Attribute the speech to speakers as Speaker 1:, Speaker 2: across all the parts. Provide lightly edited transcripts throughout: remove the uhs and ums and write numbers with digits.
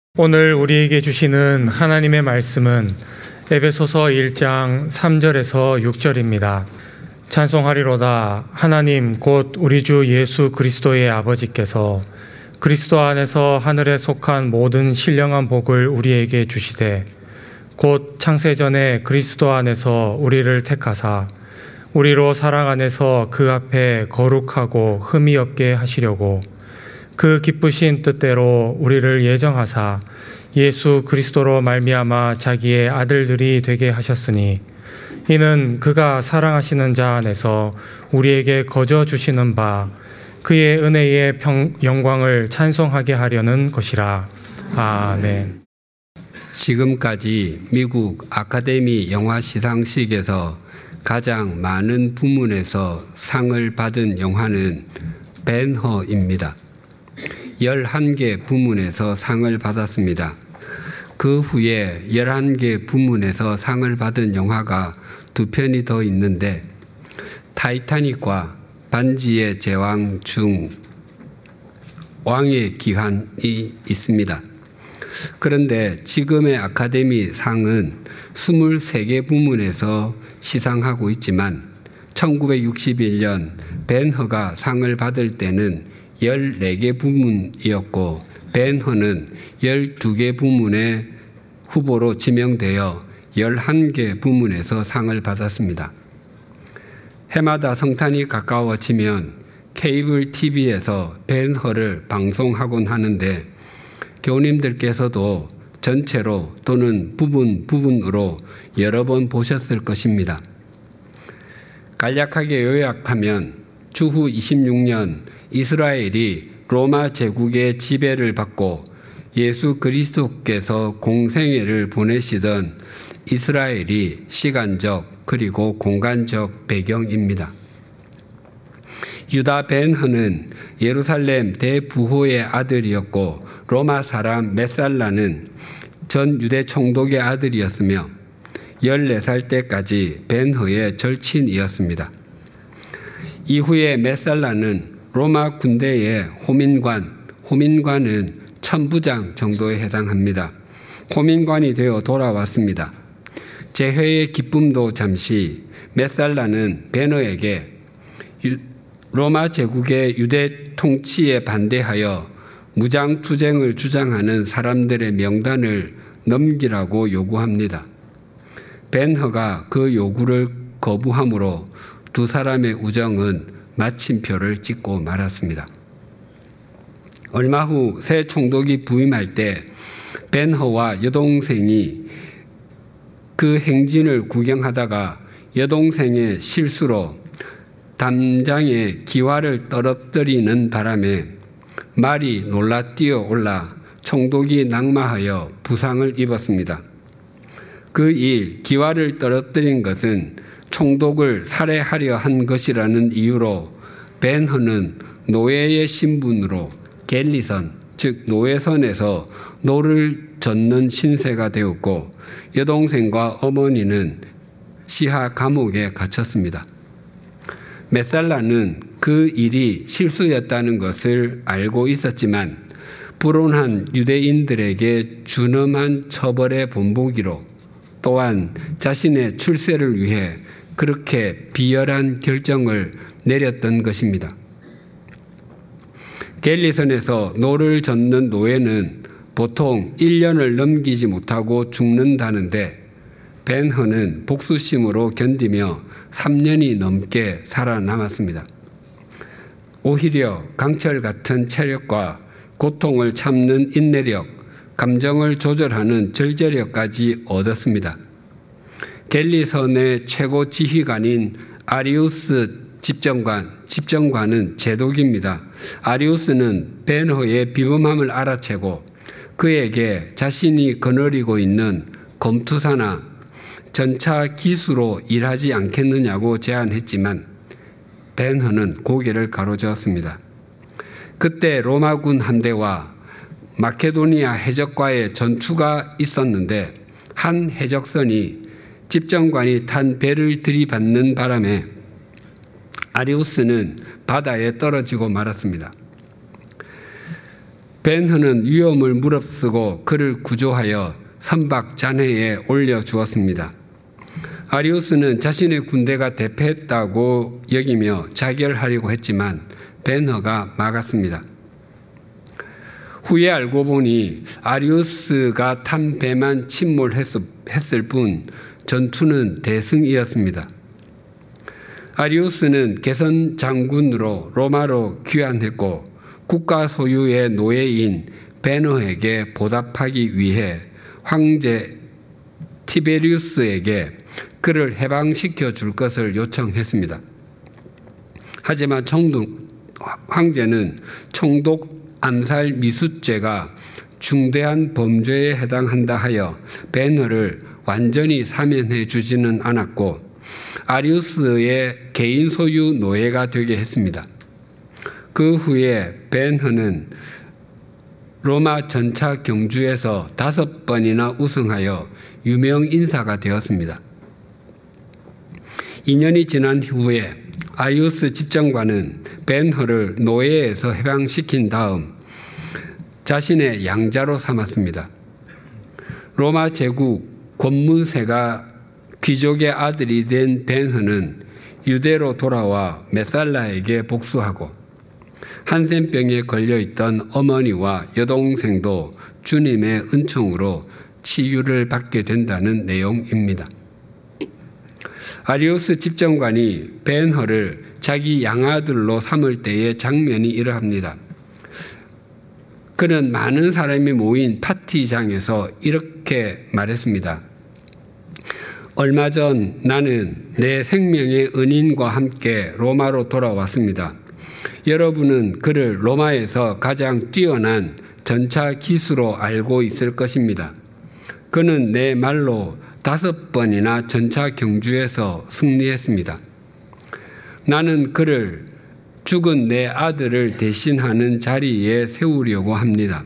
Speaker 1: 오늘 우리에게 주시는 하나님의 말씀은 에베소서 1장 3절에서 6절입니다. 찬송하리로다. 하나님 곧 우리 주 예수 그리스도의 아버지께서 그리스도 안에서 하늘에 속한 모든 신령한 복을 우리에게 주시되 곧 창세전에 그리스도 안에서 우리를 택하사 우리로 사랑 안에서 그 앞에 거룩하고 흠이 없게 하시려고 그 기쁘신 뜻대로 우리를 예정하사 예수 그리스도로 말미암아 자기의 아들들이 되게 하셨으니 이는 그가 사랑하시는 자 안에서 우리에게 거저 주시는 바 그의 은혜의 영광을 찬송하게 하려는 것이라. 아멘.
Speaker 2: 지금까지 미국 아카데미 영화 시상식에서 가장 많은 부문에서 상을 받은 영화는 벤허입니다. 11개 부문에서 상을 받았습니다. 그 후에 11개 부문에서 상을 받은 영화가 2편이 더 있는데 타이타닉과 반지의 제왕 중 왕의 기한이 있습니다. 그런데 지금의 아카데미 상은 23개 부문에서 시상하고 있지만 1961년 벤허가 상을 받을 때는 14개 부문이었고 벤허는 12개 부문의 후보로 지명되어 11개 부문에서 상을 받았습니다. 해마다 성탄이 가까워지면 케이블 TV에서 벤허를 방송하곤 하는데 교우님들께서도 전체로 또는 부분으로 여러 번 보셨을 것입니다. 간략하게 요약하면 주후 26년 이스라엘이 로마 제국의 지배를 받고 예수 그리스도께서 공생애를 보내시던 이스라엘이 시간적 그리고 공간적 배경입니다. 유다 벤허는 예루살렘 대부호의 아들이었고 로마 사람 메살라는 전 유대 총독의 아들이었으며 14살 때까지 벤허의 절친이었습니다. 이후에 메살라는 로마 군대의 호민관은 천부장 정도에 해당합니다. 호민관이 되어 돌아왔습니다. 재회의 기쁨도 잠시 메살라는 벤허에게 로마 제국의 유대 통치에 반대하여 무장투쟁을 주장하는 사람들의 명단을 넘기라고 요구합니다. 벤허가 그 요구를 거부함으로 두 사람의 우정은 마침표를 찍고 말았습니다. 얼마 후 새 총독이 부임할 때 벤허와 여동생이 그 행진을 구경하다가 여동생의 실수로 담장에 기와를 떨어뜨리는 바람에 말이 놀라 뛰어올라 총독이 낙마하여 부상을 입었습니다. 그 일, 기와를 떨어뜨린 것은 총독을 살해하려 한 것이라는 이유로 벤허는 노예의 신분으로 갤리선, 즉 노예선에서 노를 젓는 신세가 되었고 여동생과 어머니는 시하 감옥에 갇혔습니다. 메살라는 그 일이 실수였다는 것을 알고 있었지만 불온한 유대인들에게 준엄한 처벌의 본보기로 또한 자신의 출세를 위해 그렇게 비열한 결정을 내렸던 것입니다. 갤리선에서 노를 젓는 노예는 보통 1년을 넘기지 못하고 죽는다는데 벤허는 복수심으로 견디며 3년이 넘게 살아남았습니다. 오히려 강철 같은 체력과 고통을 참는 인내력, 감정을 조절하는 절제력까지 얻었습니다. 갤리선의 최고 지휘관인 아리우스 집정관은 제독입니다. 아리우스는 벤허의 비범함을 알아채고 그에게 자신이 거느리고 있는 검투사나 전차 기수로 일하지 않겠느냐고 제안했지만 벤허는 고개를 가로저었습니다. 그때 로마군 함대와 마케도니아 해적과의 전투가 있었는데 한 해적선이 집정관이 탄 배를 들이받는 바람에 아리우스는 바다에 떨어지고 말았습니다. 벤허는 위험을 무릅쓰고 그를 구조하여 선박 잔해에 올려주었습니다. 아리우스는 자신의 군대가 대패했다고 여기며 자결하려고 했지만 벤허가 막았습니다. 후에 알고 보니 아리우스가 탄 배만 침몰했을 뿐 전투는 대승이었습니다. 아리우스는 개선 장군으로 로마로 귀환했고 국가 소유의 노예인 벤허에게 보답하기 위해 황제 티베리우스에게 그를 해방시켜 줄 것을 요청했습니다. 하지만 황제는 총독 암살 미수죄가 중대한 범죄에 해당한다 하여 벤허를 완전히 사면해 주지는 않았고 아리우스의 개인 소유 노예가 되게 했습니다. 그 후에 벤허는 로마 전차 경주에서 5번이나 우승하여 유명 인사가 되었습니다. 2년이 지난 후에 아리우스 집정관은 벤허를 노예에서 해방시킨 다음 자신의 양자로 삼았습니다. 로마 제국 권문세가 귀족의 아들이 된 벤허는 유대로 돌아와 메살라에게 복수하고 한센병에 걸려있던 어머니와 여동생도 주님의 은총으로 치유를 받게 된다는 내용입니다. 아리우스 집정관이 벤허를 자기 양아들로 삼을 때의 장면이 이러합니다. 그는 많은 사람이 모인 파티장에서 이렇게 말했습니다. 얼마 전 나는 내 생명의 은인과 함께 로마로 돌아왔습니다. 여러분은 그를 로마에서 가장 뛰어난 전차 기수로 알고 있을 것입니다. 그는 내 말로 5번이나 전차 경주에서 승리했습니다. 나는 그를 죽은 내 아들을 대신하는 자리에 세우려고 합니다.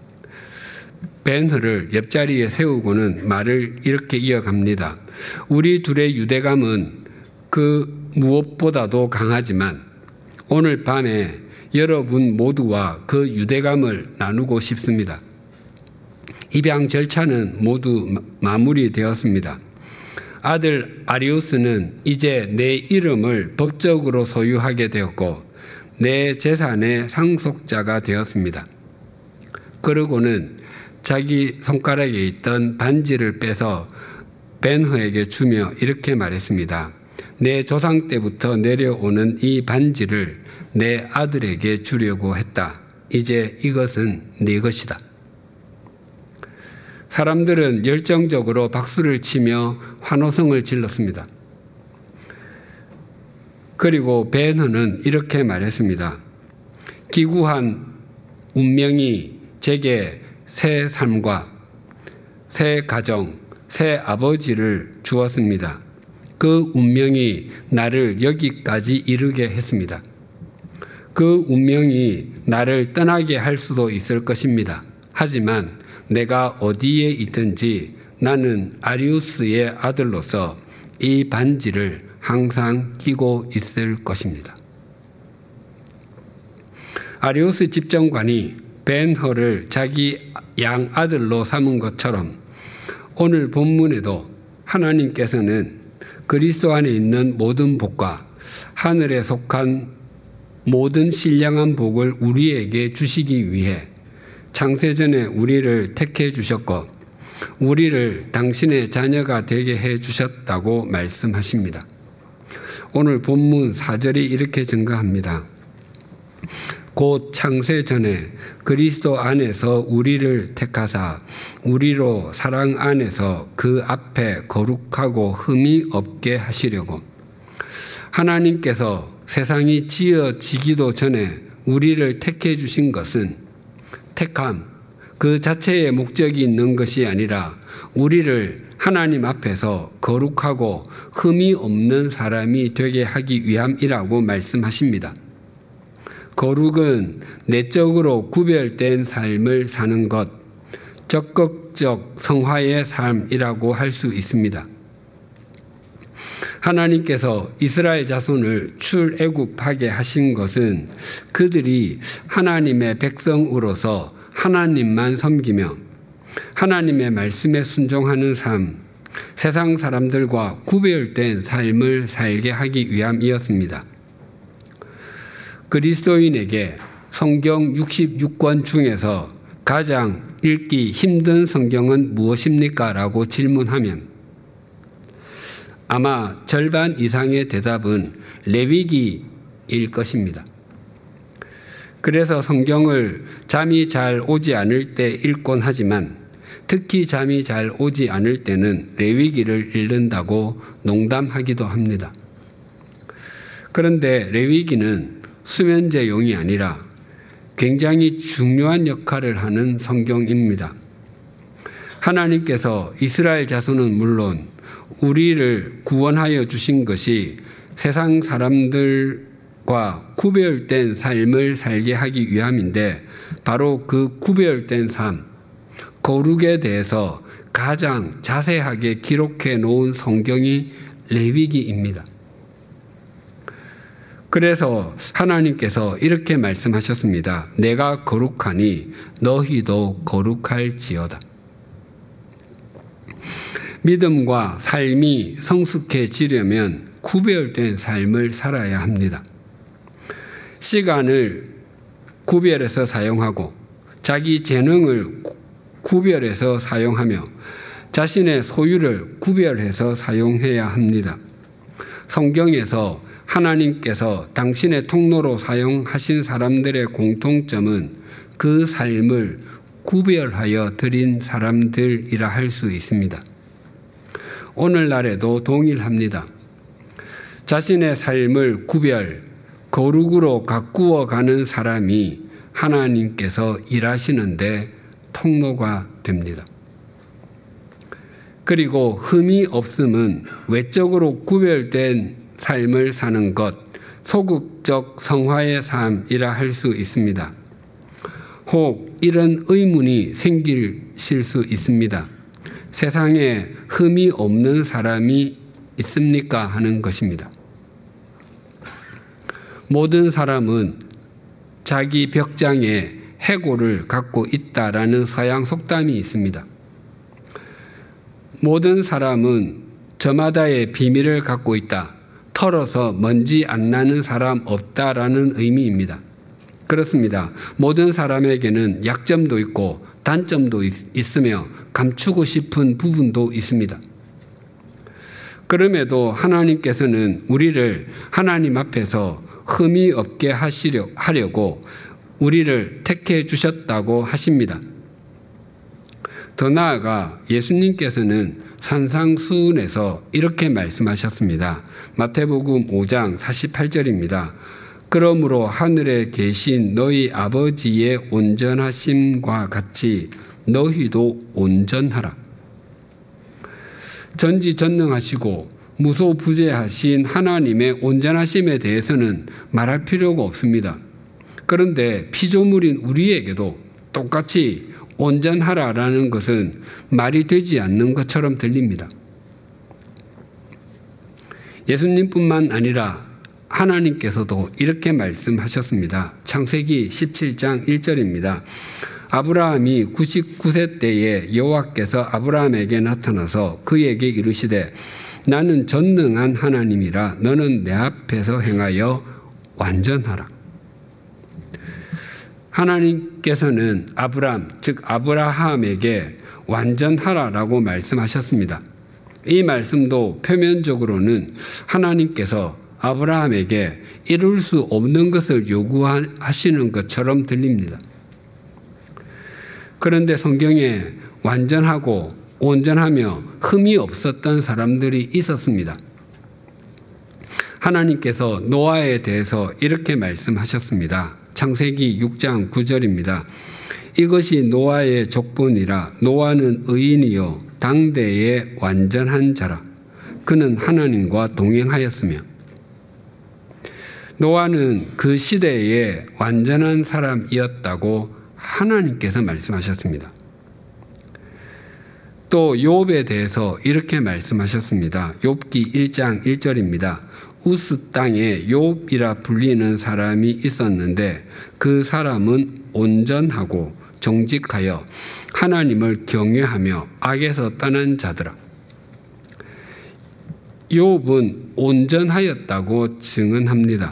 Speaker 2: 벤허를 옆자리에 세우고는 말을 이렇게 이어갑니다. 우리 둘의 유대감은 그 무엇보다도 강하지만 오늘 밤에 여러분 모두와 그 유대감을 나누고 싶습니다. 입양 절차는 모두 마무리되었습니다. 아들 아리우스는 이제 내 이름을 법적으로 소유하게 되었고 내 재산의 상속자가 되었습니다. 그러고는 자기 손가락에 있던 반지를 빼서 벤허에게 주며 이렇게 말했습니다. 내 조상 때부터 내려오는 이 반지를 내 아들에게 주려고 했다. 이제 이것은 네 것이다. 사람들은 열정적으로 박수를 치며 환호성을 질렀습니다. 그리고 벤허는 이렇게 말했습니다. 기구한 운명이 제게 새 삶과 새 가정, 새 아버지를 주었습니다. 그 운명이 나를 여기까지 이르게 했습니다. 그 운명이 나를 떠나게 할 수도 있을 것입니다. 하지만 내가 어디에 있든지 나는 아리우스의 아들로서 이 반지를 항상 끼고 있을 것입니다. 아리우스 집정관이 벤허를 자기 양아들로 삼은 것처럼 오늘 본문에도 하나님께서는 그리스도 안에 있는 모든 복과 하늘에 속한 모든 신령한 복을 우리에게 주시기 위해 창세전에 우리를 택해 주셨고 우리를 당신의 자녀가 되게 해 주셨다고 말씀하십니다. 오늘 본문 4절이 이렇게 증거합니다. 곧 창세전에 그리스도 안에서 우리를 택하사 우리로 사랑 안에서 그 앞에 거룩하고 흠이 없게 하시려고. 하나님께서 세상이 지어지기도 전에 우리를 택해 주신 것은 택함, 그 자체의 목적이 있는 것이 아니라 우리를 하나님 앞에서 거룩하고 흠이 없는 사람이 되게 하기 위함이라고 말씀하십니다. 거룩은 내적으로 구별된 삶을 사는 것, 적극적 성화의 삶이라고 할 수 있습니다. 하나님께서 이스라엘 자손을 출애굽하게 하신 것은 그들이 하나님의 백성으로서 하나님만 섬기며 하나님의 말씀에 순종하는 삶, 세상 사람들과 구별된 삶을 살게 하기 위함이었습니다. 그리스도인에게 성경 66권 중에서 가장 읽기 힘든 성경은 무엇입니까? 라고 질문하면 아마 절반 이상의 대답은 레위기일 것입니다. 그래서 성경을 잠이 잘 오지 않을 때 읽곤 하지만 특히 잠이 잘 오지 않을 때는 레위기를 읽는다고 농담하기도 합니다. 그런데 레위기는 수면제용이 아니라 굉장히 중요한 역할을 하는 성경입니다. 하나님께서 이스라엘 자손은 물론 우리를 구원하여 주신 것이 세상 사람들과 구별된 삶을 살게 하기 위함인데 바로 그 구별된 삶, 거룩에 대해서 가장 자세하게 기록해 놓은 성경이 레위기입니다. 그래서 하나님께서 이렇게 말씀하셨습니다. 내가 거룩하니 너희도 거룩할지어다. 믿음과 삶이 성숙해지려면 구별된 삶을 살아야 합니다. 시간을 구별해서 사용하고 자기 재능을 구별해서 사용하며 자신의 소유를 구별해서 사용해야 합니다. 성경에서 하나님께서 당신의 통로로 사용하신 사람들의 공통점은 그 삶을 구별하여 드린 사람들이라 할 수 있습니다. 오늘날에도 동일합니다. 자신의 삶을 거룩으로 가꾸어 가는 사람이 하나님께서 일하시는데 통로가 됩니다. 그리고 흠이 없음은 외적으로 구별된 삶을 사는 것, 소극적 성화의 삶이라 할 수 있습니다. 혹 이런 의문이 생기실 수 있습니다. 세상에 흠이 없는 사람이 있습니까? 하는 것입니다. 모든 사람은 자기 벽장에 해골을 갖고 있다라는 서양 속담이 있습니다. 모든 사람은 저마다의 비밀을 갖고 있다. 털어서 먼지 안 나는 사람 없다라는 의미입니다. 그렇습니다. 모든 사람에게는 약점도 있고 단점도 있으며 감추고 싶은 부분도 있습니다. 그럼에도 하나님께서는 우리를 하나님 앞에서 흠이 없게 하려고 우리를 택해 주셨다고 하십니다. 더 나아가 예수님께서는 산상수훈에서 이렇게 말씀하셨습니다. 마태복음 5장 48절입니다. 그러므로 하늘에 계신 너희 아버지의 온전하심과 같이 너희도 온전하라. 전지전능하시고 무소부재하신 하나님의 온전하심에 대해서는 말할 필요가 없습니다. 그런데 피조물인 우리에게도 똑같이 온전하라라는 것은 말이 되지 않는 것처럼 들립니다. 예수님뿐만 아니라 하나님께서도 이렇게 말씀하셨습니다. 창세기 17장 1절입니다. 아브라함이 99세 때에 여호와께서 아브라함에게 나타나서 그에게 이르시되 나는 전능한 하나님이라 너는 내 앞에서 행하여 완전하라. 하나님께서는 즉 아브라함에게 완전하라라고 말씀하셨습니다. 이 말씀도 표면적으로는 하나님께서 아브라함에게 이룰 수 없는 것을 요구하시는 것처럼 들립니다. 그런데 성경에 완전하고 온전하며 흠이 없었던 사람들이 있었습니다. 하나님께서 노아에 대해서 이렇게 말씀하셨습니다. 창세기 6장 9절입니다. 이것이 노아의 족본이라 노아는 의인이요 당대의 완전한 자라. 그는 하나님과 동행하였으며 노아는 그 시대에 완전한 사람이었다고 하나님께서 말씀하셨습니다. 또 욥에 대해서 이렇게 말씀하셨습니다. 욥기 1장 1절입니다. 우스 땅에 욥이라 불리는 사람이 있었는데 그 사람은 온전하고 정직하여 하나님을 경외하며 악에서 떠난 자들아. 욥은 온전하였다고 증언합니다.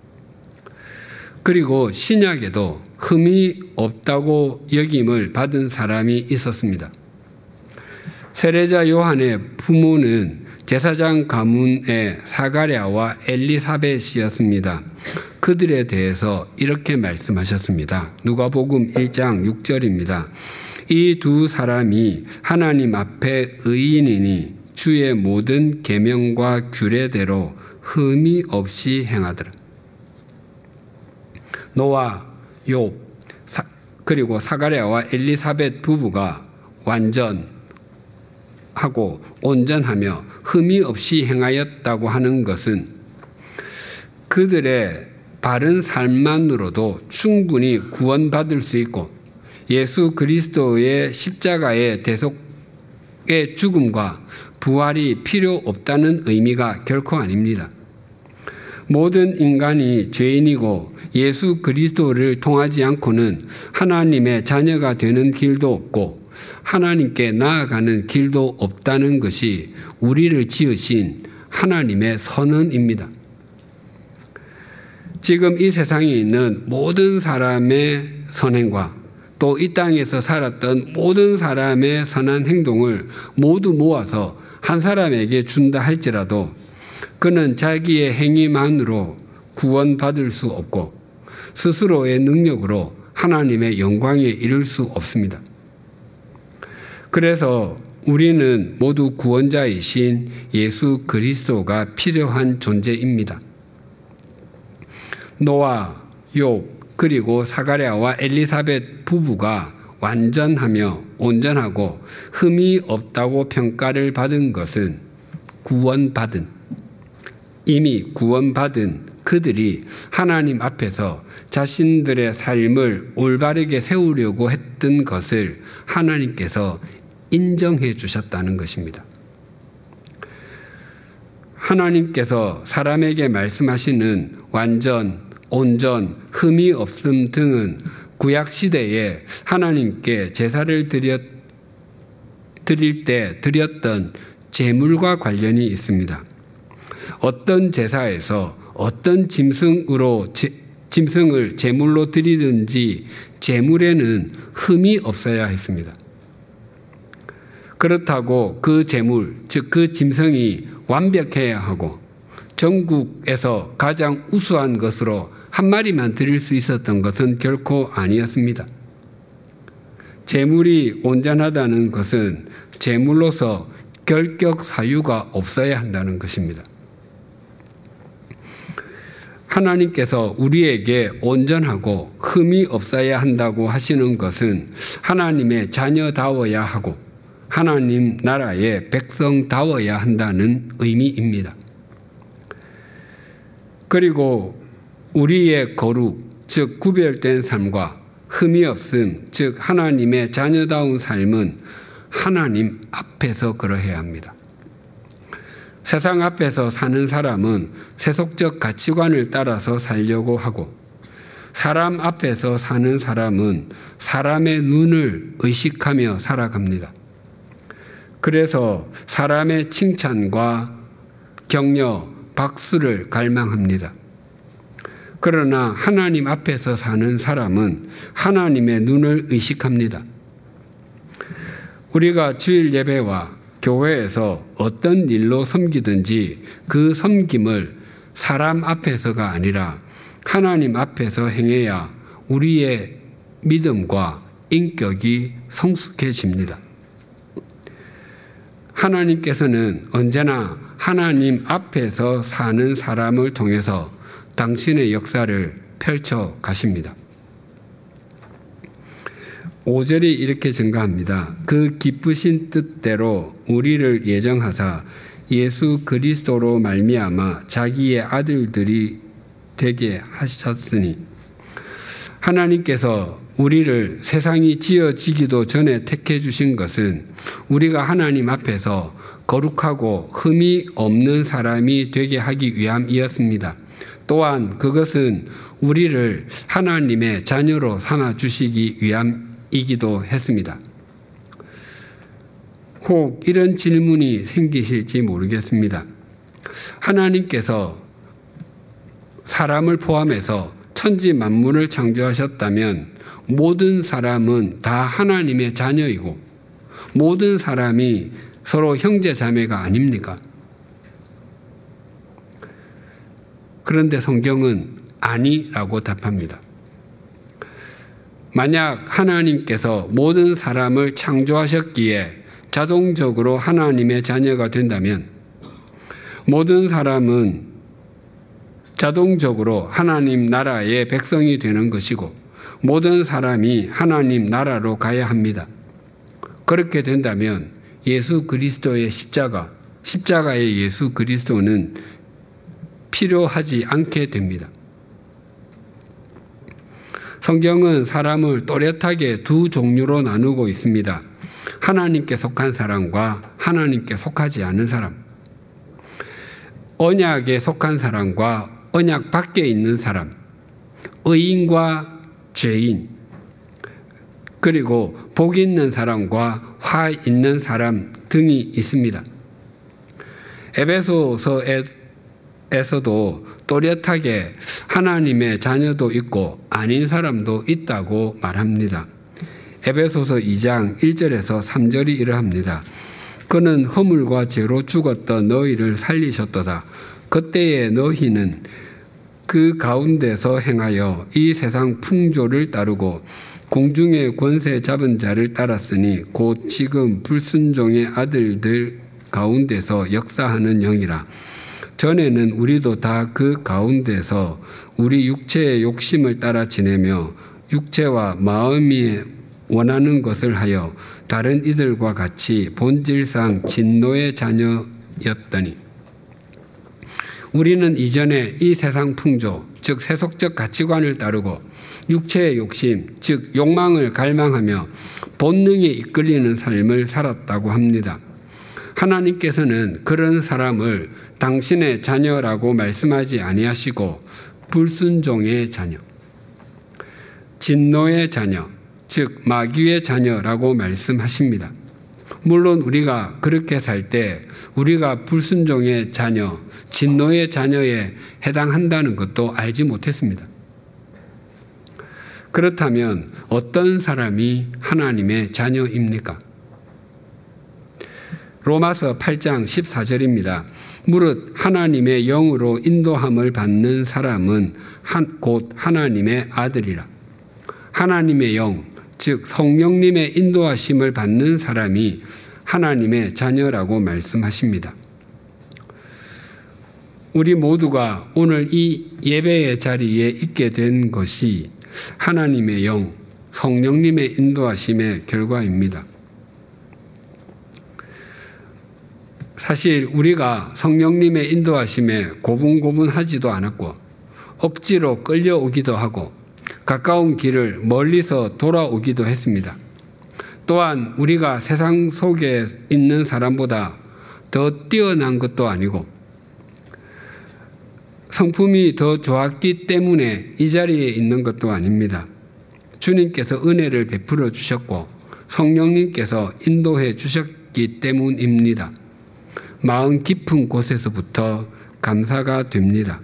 Speaker 2: 그리고 신약에도 흠이 없다고 여김을 받은 사람이 있었습니다. 세례자 요한의 부모는 제사장 가문의 사가랴와 엘리사벳이었습니다. 그들에 대해서 이렇게 말씀하셨습니다. 누가복음 1장 6절입니다. 이 두 사람이 하나님 앞에 의인이니 주의 모든 계명과 규례대로 흠이 없이 행하더라. 노아, 욥, 그리고 사가랴와 엘리사벳 부부가 완전하고 온전하며 흠이 없이 행하였다고 하는 것은 그들의 바른 삶만으로도 충분히 구원받을 수 있고 예수 그리스도의 십자가의 대속의 죽음과 부활이 필요 없다는 의미가 결코 아닙니다. 모든 인간이 죄인이고 예수 그리스도를 통하지 않고는 하나님의 자녀가 되는 길도 없고 하나님께 나아가는 길도 없다는 것이 우리를 지으신 하나님의 선언입니다. 지금 이 세상에 있는 모든 사람의 선행과 또 이 땅에서 살았던 모든 사람의 선한 행동을 모두 모아서 한 사람에게 준다 할지라도 그는 자기의 행위만으로 구원받을 수 없고 스스로의 능력으로 하나님의 영광에 이를 수 없습니다. 그래서 우리는 모두 구원자이신 예수 그리스도가 필요한 존재입니다. 노아, 욥, 그리고 사가랴와 엘리사벳 부부가 완전하며 온전하고 흠이 없다고 평가를 받은 것은 이미 구원받은 그들이 하나님 앞에서 자신들의 삶을 올바르게 세우려고 했던 것을 하나님께서 인정해 주셨다는 것입니다. 하나님께서 사람에게 말씀하시는 완전, 온전, 흠이 없음 등은 구약시대에 하나님께 제사를 드릴 때 드렸던 제물과 관련이 있습니다. 어떤 제사에서 어떤 짐승을 제물로 드리든지 제물에는 흠이 없어야 했습니다. 그렇다고 그 제물, 즉 그 짐승이 완벽해야 하고 전국에서 가장 우수한 것으로 한 마리만 드릴 수 있었던 것은 결코 아니었습니다. 제물이 온전하다는 것은 제물로서 결격 사유가 없어야 한다는 것입니다. 하나님께서 우리에게 온전하고 흠이 없어야 한다고 하시는 것은 하나님의 자녀다워야 하고 하나님 나라의 백성다워야 한다는 의미입니다. 그리고 우리의 거룩, 즉 구별된 삶과 흠이 없음, 즉 하나님의 자녀다운 삶은 하나님 앞에서 그러해야 합니다. 세상 앞에서 사는 사람은 세속적 가치관을 따라서 살려고 하고 사람 앞에서 사는 사람은 사람의 눈을 의식하며 살아갑니다. 그래서 사람의 칭찬과 격려, 박수를 갈망합니다. 그러나 하나님 앞에서 사는 사람은 하나님의 눈을 의식합니다. 우리가 주일 예배와 교회에서 어떤 일로 섬기든지 그 섬김을 사람 앞에서가 아니라 하나님 앞에서 행해야 우리의 믿음과 인격이 성숙해집니다. 하나님께서는 언제나 하나님 앞에서 사는 사람을 통해서 당신의 역사를 펼쳐 가십니다. 5절이 이렇게 증가합니다. 그 기쁘신 뜻대로 우리를 예정하사 예수 그리스도로 말미암아 자기의 아들들이 되게 하셨으니 하나님께서 우리를 세상이 지어지기도 전에 택해 주신 것은 우리가 하나님 앞에서 거룩하고 흠이 없는 사람이 되게 하기 위함이었습니다. 또한 그것은 우리를 하나님의 자녀로 삼아 주시기 위함 이기도 했습니다. 혹 이런 질문이 생기실지 모르겠습니다. 하나님께서 사람을 포함해서 천지 만물을 창조하셨다면 모든 사람은 다 하나님의 자녀이고 모든 사람이 서로 형제 자매가 아닙니까? 그런데 성경은 아니라고 답합니다. 만약 하나님께서 모든 사람을 창조하셨기에 자동적으로 하나님의 자녀가 된다면 모든 사람은 자동적으로 하나님 나라의 백성이 되는 것이고 모든 사람이 하나님 나라로 가야 합니다. 그렇게 된다면 예수 그리스도의 십자가의 예수 그리스도는 필요하지 않게 됩니다. 성경은 사람을 또렷하게 두 종류로 나누고 있습니다. 하나님께 속한 사람과 하나님께 속하지 않은 사람. 언약에 속한 사람과 언약 밖에 있는 사람. 의인과 죄인. 그리고 복 있는 사람과 화 있는 사람 등이 있습니다. 에베소서에서도 또렷하게 하나님의 자녀도 있고 아닌 사람도 있다고 말합니다. 에베소서 2장 1절에서 3절이 이러합니다. 그는 허물과 죄로 죽었던 너희를 살리셨도다. 그때의 너희는 그 가운데서 행하여 이 세상 풍조를 따르고 공중의 권세 잡은 자를 따랐으니 곧 지금 불순종의 아들들 가운데서 역사하는 영이라. 전에는 우리도 다 그 가운데서 우리 육체의 욕심을 따라 지내며 육체와 마음이 원하는 것을 하여 다른 이들과 같이 본질상 진노의 자녀였더니 우리는 이전에 이 세상 풍조, 즉 세속적 가치관을 따르고 육체의 욕심, 즉 욕망을 갈망하며 본능에 이끌리는 삶을 살았다고 합니다. 하나님께서는 그런 사람을 당신의 자녀라고 말씀하지 아니하시고 불순종의 자녀, 진노의 자녀, 즉 마귀의 자녀라고 말씀하십니다. 물론 우리가 그렇게 살 때 우리가 불순종의 자녀, 진노의 자녀에 해당한다는 것도 알지 못했습니다. 그렇다면 어떤 사람이 하나님의 자녀입니까? 로마서 8장 14절입니다. 무릇 하나님의 영으로 인도함을 받는 사람은 곧 하나님의 아들이라. 하나님의 영, 즉 성령님의 인도하심을 받는 사람이 하나님의 자녀라고 말씀하십니다. 우리 모두가 오늘 이 예배의 자리에 있게 된 것이 하나님의 영, 성령님의 인도하심의 결과입니다. 사실 우리가 성령님의 인도하심에 고분고분하지도 않았고 억지로 끌려오기도 하고 가까운 길을 멀리서 돌아오기도 했습니다. 또한 우리가 세상 속에 있는 사람보다 더 뛰어난 것도 아니고 성품이 더 좋았기 때문에 이 자리에 있는 것도 아닙니다. 주님께서 은혜를 베풀어 주셨고 성령님께서 인도해 주셨기 때문입니다. 마음 깊은 곳에서부터 감사가 됩니다.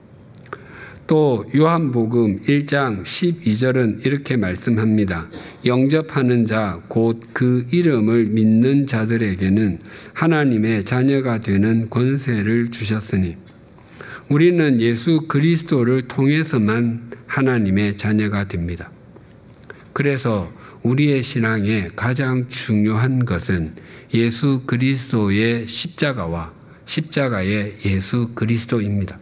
Speaker 2: 또 요한복음 1장 12절은 이렇게 말씀합니다. 영접하는 자 곧 그 이름을 믿는 자들에게는 하나님의 자녀가 되는 권세를 주셨으니 우리는 예수 그리스도를 통해서만 하나님의 자녀가 됩니다. 그래서 우리의 신앙에 가장 중요한 것은 예수 그리스도의 십자가와 십자가의 예수 그리스도입니다.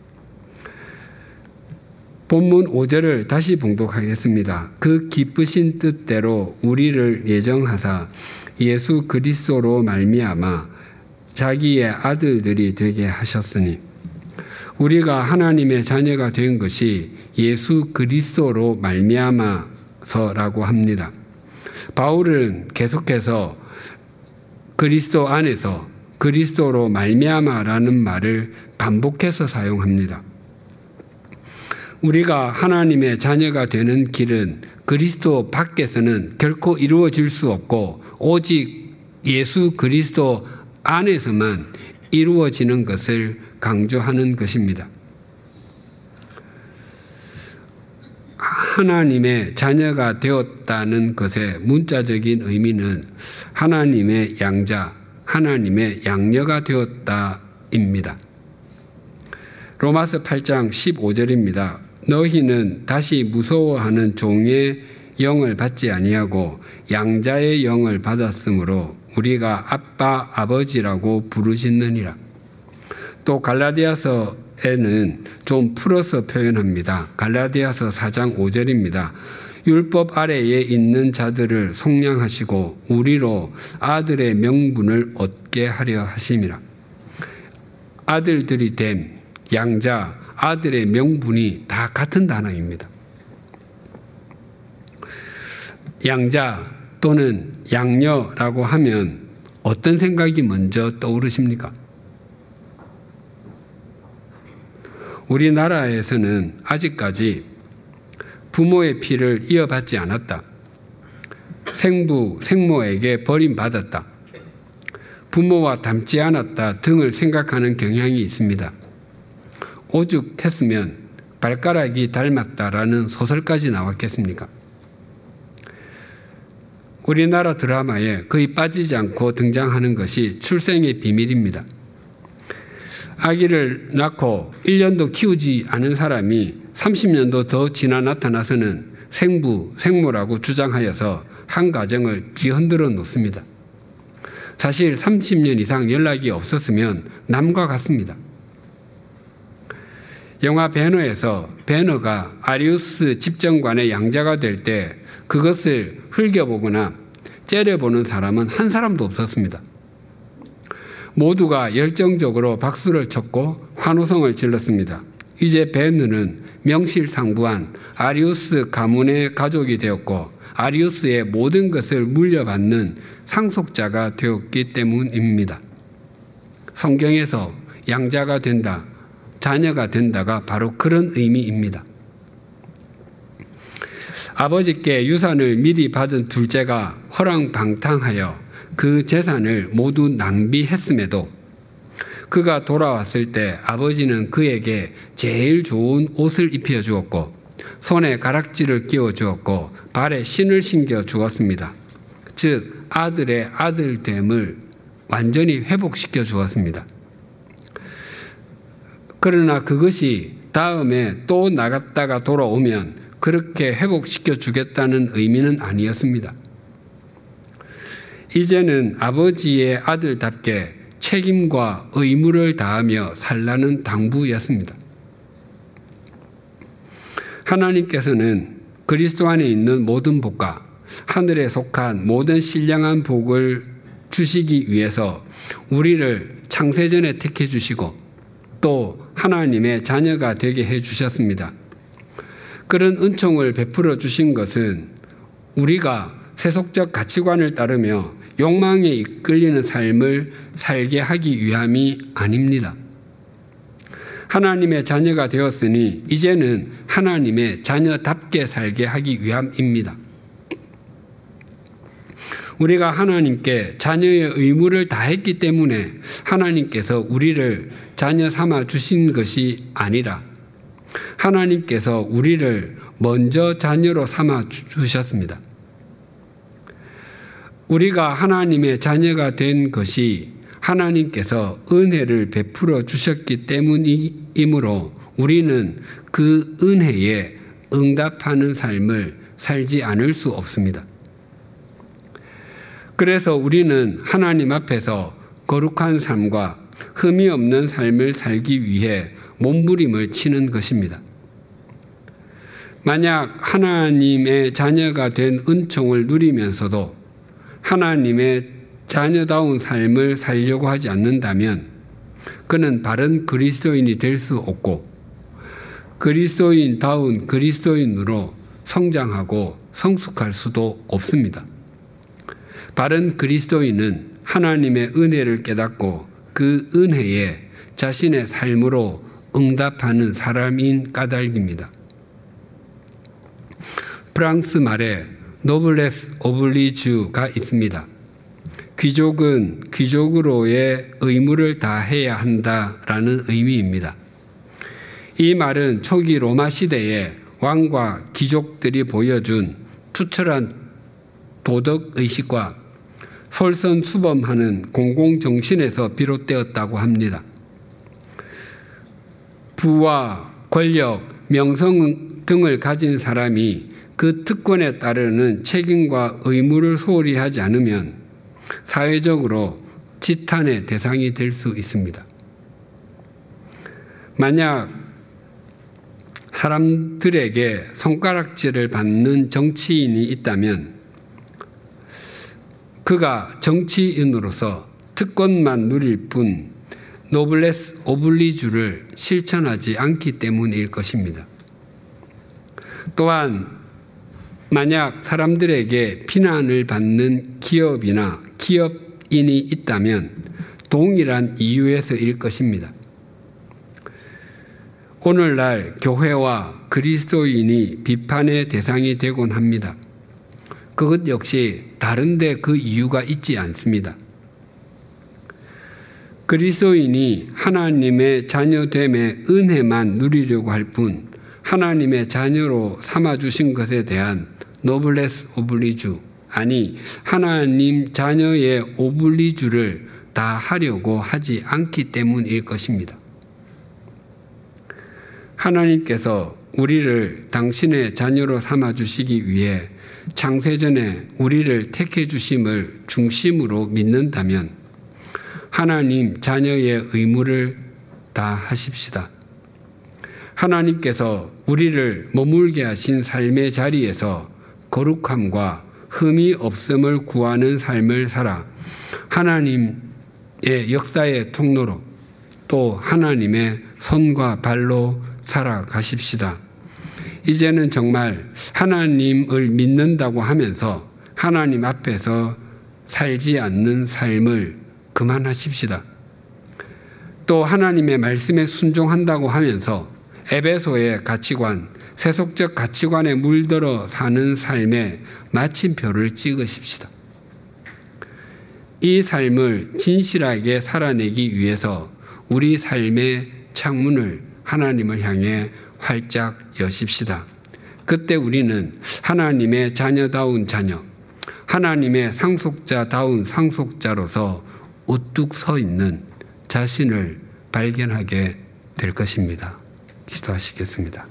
Speaker 2: 본문 5절을 다시 봉독하겠습니다. 그 기쁘신 뜻대로 우리를 예정하사 예수 그리스도로 말미암아 자기의 아들들이 되게 하셨으니 우리가 하나님의 자녀가 된 것이 예수 그리스도로 말미암아서라고 합니다. 바울은 계속해서 그리스도 안에서 그리스도로 말미암아라는 말을 반복해서 사용합니다. 우리가 하나님의 자녀가 되는 길은 그리스도 밖에서는 결코 이루어질 수 없고 오직 예수 그리스도 안에서만 이루어지는 것을 강조하는 것입니다. 하나님의 자녀가 되었다는 것의 문자적인 의미는 하나님의 양자, 하나님의 양녀가 되었다입니다. 로마서 8장 15절입니다. 너희는 다시 무서워하는 종의 영을 받지 아니하고 양자의 영을 받았으므로 우리가 아빠 아버지라고 부르짖느니라. 또 갈라디아서에는 좀 풀어서 표현합니다. 갈라디아서 4장 5절입니다. 율법 아래에 있는 자들을 속량하시고 우리로 아들의 명분을 얻게 하려 하심이라. 아들들이 됨, 양자, 아들의 명분이 다 같은 단어입니다. 양자 또는 양녀라고 하면 어떤 생각이 먼저 떠오르십니까? 우리나라에서는 아직까지 부모의 피를 이어받지 않았다. 생부, 생모에게 버림받았다. 부모와 닮지 않았다 등을 생각하는 경향이 있습니다. 오죽했으면 발가락이 닮았다라는 소설까지 나왔겠습니까? 우리나라 드라마에 거의 빠지지 않고 등장하는 것이 출생의 비밀입니다. 아기를 낳고 1년도 키우지 않은 사람이 30년도 더 지나 나타나서는 생부, 생모라고 주장하여서 한 가정을 뒤흔들어 놓습니다. 사실 30년 이상 연락이 없었으면 남과 같습니다. 영화 배너에서 배너가 아리우스 집정관의 양자가 될 때 그것을 흘겨보거나 째려보는 사람은 한 사람도 없었습니다. 모두가 열정적으로 박수를 쳤고 환호성을 질렀습니다. 이제 배너는 명실상부한 아리우스 가문의 가족이 되었고 아리우스의 모든 것을 물려받는 상속자가 되었기 때문입니다. 성경에서 양자가 된다, 자녀가 된다가 바로 그런 의미입니다. 아버지께 유산을 미리 받은 둘째가 허랑방탕하여 그 재산을 모두 낭비했음에도 그가 돌아왔을 때 아버지는 그에게 제일 좋은 옷을 입혀 주었고 손에 가락지를 끼워 주었고 발에 신을 신겨 주었습니다. 즉 아들의 아들됨을 완전히 회복시켜 주었습니다. 그러나 그것이 다음에 또 나갔다가 돌아오면 그렇게 회복시켜 주겠다는 의미는 아니었습니다. 이제는 아버지의 아들답게 책임과 의무를 다하며 살라는 당부였습니다. 하나님께서는 그리스도 안에 있는 모든 복과 하늘에 속한 모든 신령한 복을 주시기 위해서 우리를 창세전에 택해 주시고 또 하나님의 자녀가 되게 해 주셨습니다. 그런 은총을 베풀어 주신 것은 우리가 세속적 가치관을 따르며 욕망에 이끌리는 삶을 살게 하기 위함이 아닙니다. 하나님의 자녀가 되었으니 이제는 하나님의 자녀답게 살게 하기 위함입니다. 우리가 하나님께 자녀의 의무를 다했기 때문에 하나님께서 우리를 자녀 삼아 주신 것이 아니라 하나님께서 우리를 먼저 자녀로 삼아 주셨습니다. 우리가 하나님의 자녀가 된 것이 하나님께서 은혜를 베풀어 주셨기 때문이므로 우리는 그 은혜에 응답하는 삶을 살지 않을 수 없습니다. 그래서 우리는 하나님 앞에서 거룩한 삶과 흠이 없는 삶을 살기 위해 몸부림을 치는 것입니다. 만약 하나님의 자녀가 된 은총을 누리면서도 하나님의 자녀다운 삶을 살려고 하지 않는다면 그는 바른 그리스도인이 될 수 없고 그리스도인다운 그리스도인으로 성장하고 성숙할 수도 없습니다. 바른 그리스도인은 하나님의 은혜를 깨닫고 그 은혜에 자신의 삶으로 응답하는 사람인 까닭입니다. 프랑스 말에 노블레스 오블리주가 있습니다. 귀족은 귀족으로의 의무를 다해야 한다라는 의미입니다. 이 말은 초기 로마 시대에 왕과 귀족들이 보여준 투철한 도덕의식과 솔선수범하는 공공정신에서 비롯되었다고 합니다. 부와 권력, 명성 등을 가진 사람이 그 특권에 따르는 책임과 의무를 소홀히 하지 않으면 사회적으로 지탄의 대상이 될 수 있습니다. 만약 사람들에게 손가락질을 받는 정치인이 있다면 그가 정치인으로서 특권만 누릴 뿐 노블레스 오블리주를 실천하지 않기 때문일 것입니다. 또한 만약 사람들에게 비난을 받는 기업이나 기업인이 있다면 동일한 이유에서일 것입니다. 오늘날 교회와 그리스도인이 비판의 대상이 되곤 합니다. 그것 역시 다른데 그 이유가 있지 않습니다. 그리스도인이 하나님의 자녀됨의 은혜만 누리려고 할 뿐 하나님의 자녀로 삼아주신 것에 대한 노블레스 오블리주, 아니 하나님 자녀의 오블리주를 다 하려고 하지 않기 때문일 것입니다. 하나님께서 우리를 당신의 자녀로 삼아주시기 위해 창세전에 우리를 택해 주심을 중심으로 믿는다면 하나님 자녀의 의무를 다 하십시다. 하나님께서 우리를 머물게 하신 삶의 자리에서 거룩함과 흠이 없음을 구하는 삶을 살아 하나님의 역사의 통로로 또 하나님의 손과 발로 살아가십시다. 이제는 정말 하나님을 믿는다고 하면서 하나님 앞에서 살지 않는 삶을 그만하십시다. 또 하나님의 말씀에 순종한다고 하면서 에베소의 가치관, 세속적 가치관에 물들어 사는 삶에 마침표를 찍으십시다. 이 삶을 진실하게 살아내기 위해서 우리 삶의 창문을 하나님을 향해 활짝 여십시다. 그때 우리는 하나님의 자녀다운 자녀, 하나님의 상속자다운 상속자로서 우뚝 서 있는 자신을 발견하게 될 것입니다. 기도하시겠습니다.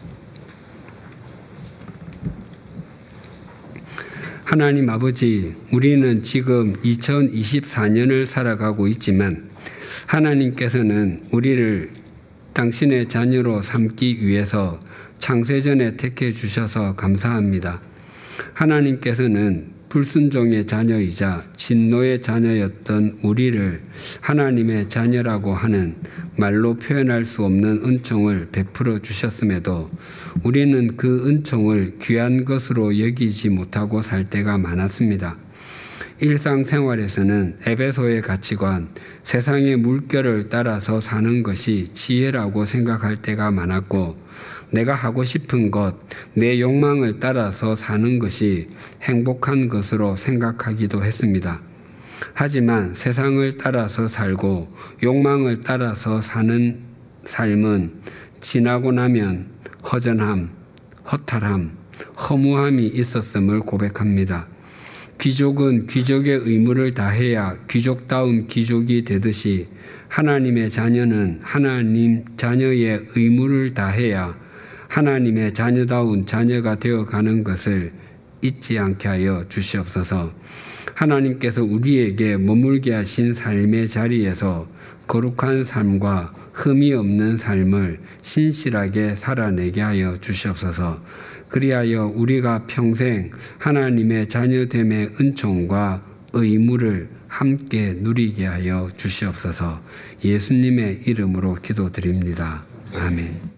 Speaker 2: 하나님 아버지, 우리는 지금 2024년을 살아가고 있지만 하나님께서는 우리를 당신의 자녀로 삼기 위해서 창세전에 택해 주셔서 감사합니다. 하나님께서는 불순종의 자녀이자 진노의 자녀였던 우리를 하나님의 자녀라고 하는 말로 표현할 수 없는 은총을 베풀어 주셨음에도 우리는 그 은총을 귀한 것으로 여기지 못하고 살 때가 많았습니다. 일상생활에서는 에베소의 가치관, 세상의 물결을 따라서 사는 것이 지혜라고 생각할 때가 많았고 내가 하고 싶은 것, 내 욕망을 따라서 사는 것이 행복한 것으로 생각하기도 했습니다. 하지만 세상을 따라서 살고 욕망을 따라서 사는 삶은 지나고 나면 허전함, 허탈함, 허무함이 있었음을 고백합니다. 귀족은 귀족의 의무를 다해야 귀족다운 귀족이 되듯이 하나님의 자녀는 하나님 자녀의 의무를 다해야 하나님의 자녀다운 자녀가 되어가는 것을 잊지 않게 하여 주시옵소서. 하나님께서 우리에게 머물게 하신 삶의 자리에서 거룩한 삶과 흠이 없는 삶을 신실하게 살아내게 하여 주시옵소서. 그리하여 우리가 평생 하나님의 자녀됨의 은총과 의무를 함께 누리게 하여 주시옵소서. 예수님의 이름으로 기도드립니다. 아멘.